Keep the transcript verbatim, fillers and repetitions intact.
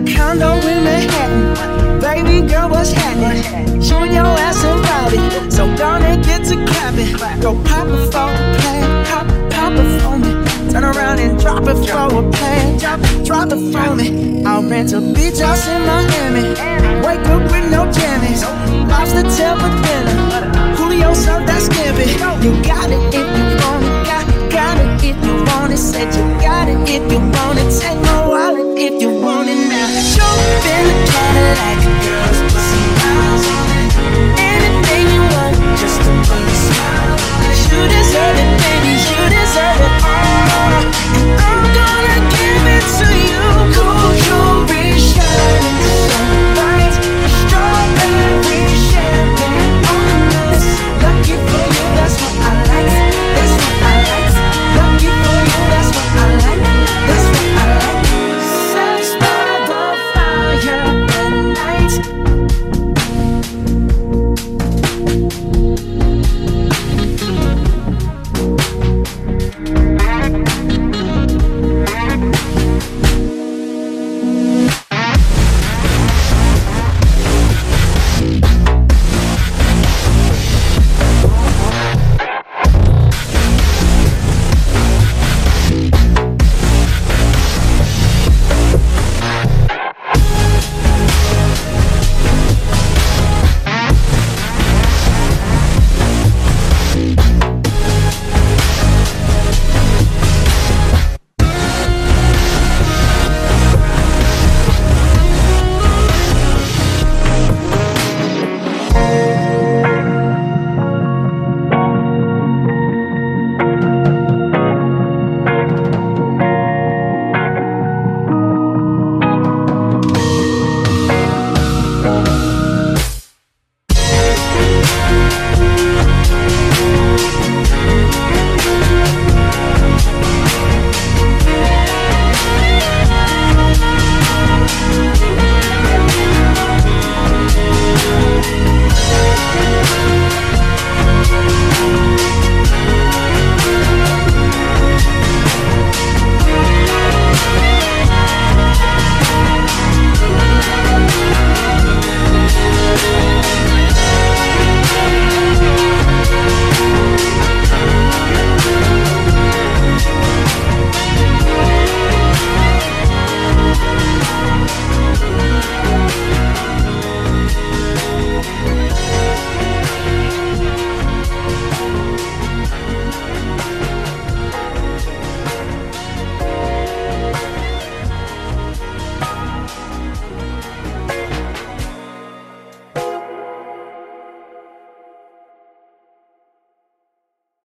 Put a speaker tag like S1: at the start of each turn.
S1: condo in Manhattan. Baby girl, what's happening? You and your ass invited, so gonna get to clapping. Go pop it for a plan, pop, pop it for me. Turn around and drop it for a plan, drop, drop it for me. I'll rent a beach house in Miami. Wake up with no jammies, lobster tail for dinner. Julio served that scampi. You got it if you want it, got, got it if you want it. Said you got